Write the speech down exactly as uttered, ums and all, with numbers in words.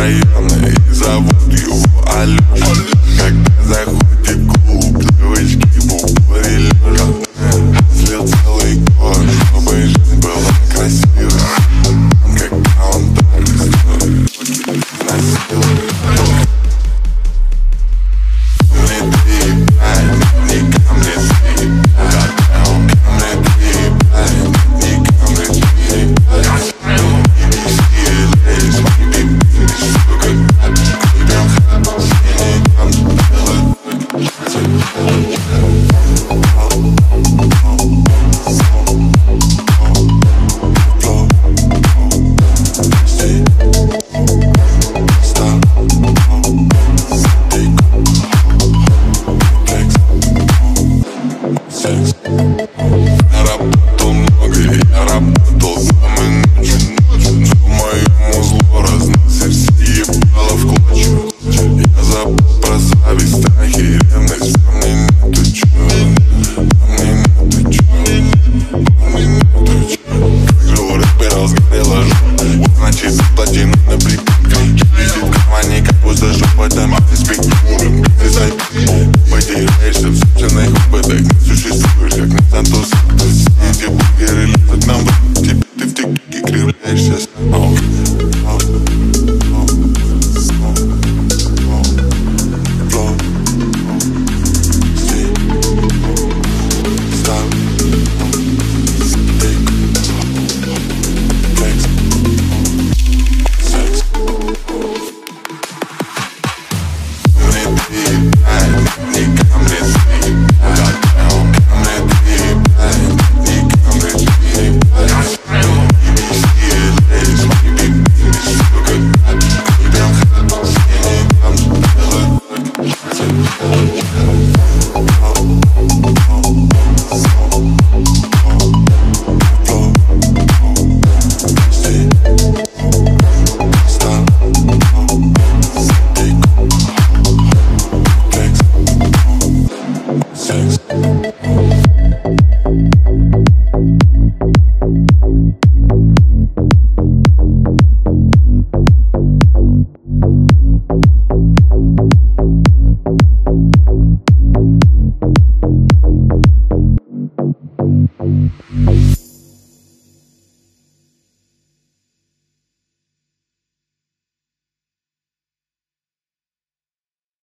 района и зовут его Алёша. Когда заходит в клуб, девочки в упоре лежа. Слил целый год, чтобы жизнь была красивой. Когда он так стоит, насилует. Я работал много, я работал днем и ночью. По моему злу разносит все ебало в клочья. Я забыл про зависть, страхи и ревность. Во мне нету чего, во мне нету чего, во мне нету чего. Как же у рэпера сгорела жизнь.